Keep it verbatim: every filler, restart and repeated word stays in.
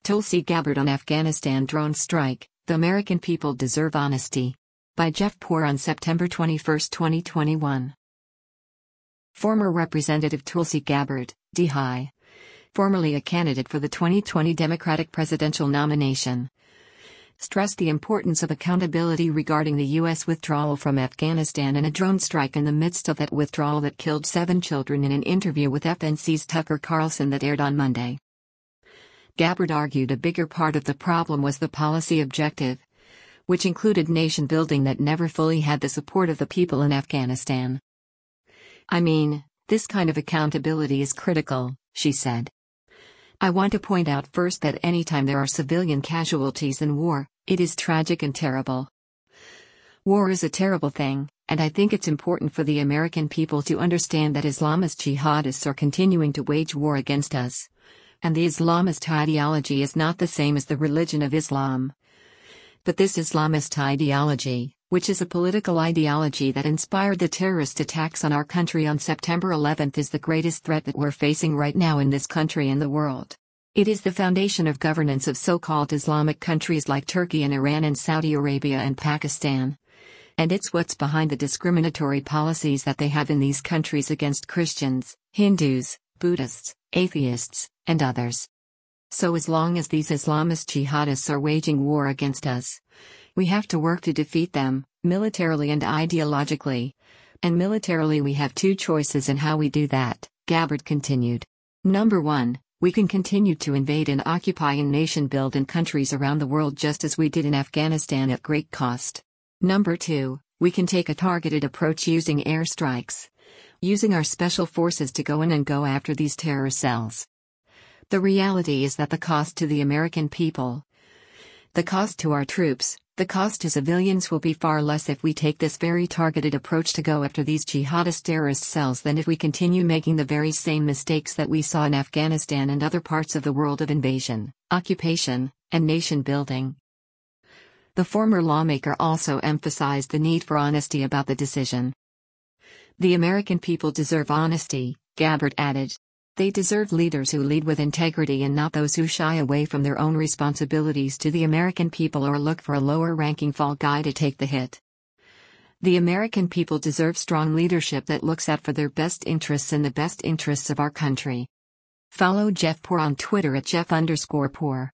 Tulsi Gabbard on Afghanistan drone strike, The American People Deserve Honesty. By Jeff Poor on September twenty-first, twenty twenty-one. Former Representative Tulsi Gabbard, D H I, formerly a candidate for the twenty twenty Democratic presidential nomination, stressed the importance of accountability regarding the U S withdrawal from Afghanistan and a drone strike in the midst of that withdrawal that killed seven children in an interview with F N C's Tucker Carlson that aired on Monday. Gabbard argued a bigger part of the problem was the policy objective, which included nation building that never fully had the support of the people in Afghanistan. I mean, this kind of accountability is critical, she said. I want to point out first that anytime there are civilian casualties in war, it is tragic and terrible. War is a terrible thing, and I think it's important for the American people to understand that Islamist jihadists are continuing to wage war against us. And the Islamist ideology is not the same as the religion of Islam. But this Islamist ideology, which is a political ideology that inspired the terrorist attacks on our country on September eleventh, is the greatest threat that we're facing right now in this country and the world. It is the foundation of governance of so-called Islamic countries like Turkey and Iran and Saudi Arabia and Pakistan. And it's what's behind the discriminatory policies that they have in these countries against Christians, Hindus, Buddhists, atheists, and others. So as long as these Islamist jihadists are waging war against us, we have to work to defeat them, militarily and ideologically. And militarily we have two choices in how we do that, Gabbard continued. Number one, we can continue to invade and occupy and nation build in countries around the world just as we did in Afghanistan at great cost. Number two, we can take a targeted approach using airstrikes, using our special forces to go in and go after these terror cells. The reality is that the cost to the American people, the cost to our troops, the cost to civilians will be far less if we take this very targeted approach to go after these jihadist terrorist cells than if we continue making the very same mistakes that we saw in Afghanistan and other parts of the world of invasion, occupation, and nation building. The former lawmaker also emphasized the need for honesty about the decision. The American people deserve honesty, Gabbard added. They deserve leaders who lead with integrity and not those who shy away from their own responsibilities to the American people or look for a lower-ranking fall guy to take the hit. The American people deserve strong leadership that looks out for their best interests and the best interests of our country. Follow Jeff Poor on Twitter at Jeff underscore Poor.